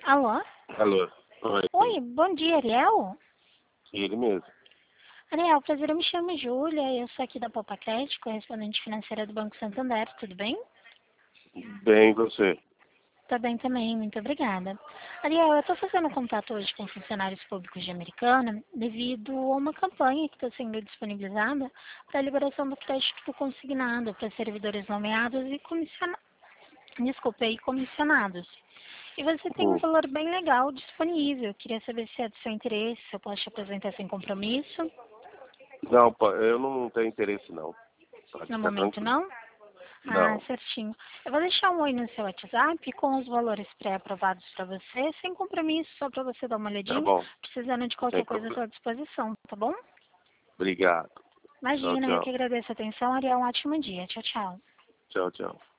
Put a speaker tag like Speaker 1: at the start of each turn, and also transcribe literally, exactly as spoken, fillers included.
Speaker 1: Alô?
Speaker 2: Alô. Oi.
Speaker 1: Oi, bom dia, Ariel.
Speaker 2: Ele mesmo.
Speaker 1: Ariel, prazer, eu me chamo Júlia, eu sou aqui da Popacred, correspondente financeira do Banco Santander, tudo bem?
Speaker 2: Bem, você.
Speaker 1: Tá bem também, muito obrigada. Ariel, eu estou fazendo contato hoje com funcionários públicos de Americana devido a uma campanha que está sendo disponibilizada para a liberação do crédito consignado para servidores nomeados e comissionados. Desculpa, e comissionados. E você tem um
Speaker 2: Hum.
Speaker 1: valor bem legal disponível. Eu queria saber se é do seu interesse, se eu posso te apresentar sem compromisso.
Speaker 2: Não, pá, eu não tenho interesse, não. Pode
Speaker 1: No
Speaker 2: ficar
Speaker 1: momento,
Speaker 2: tranquilo.
Speaker 1: não? Ah,
Speaker 2: Não.
Speaker 1: certinho. Eu vou deixar um oi no seu WhatsApp com os valores pré-aprovados para você, sem compromisso, só para você dar uma
Speaker 2: Tá
Speaker 1: olhadinha.
Speaker 2: bom.
Speaker 1: Precisando de
Speaker 2: Sem
Speaker 1: qualquer coisa, à
Speaker 2: problema.
Speaker 1: sua disposição, tá bom?
Speaker 2: Obrigado. Tchau,
Speaker 1: Imagina, eu que
Speaker 2: tchau.
Speaker 1: agradeço a atenção. Ariel, um ótimo dia. Tchau, tchau.
Speaker 2: Tchau, tchau.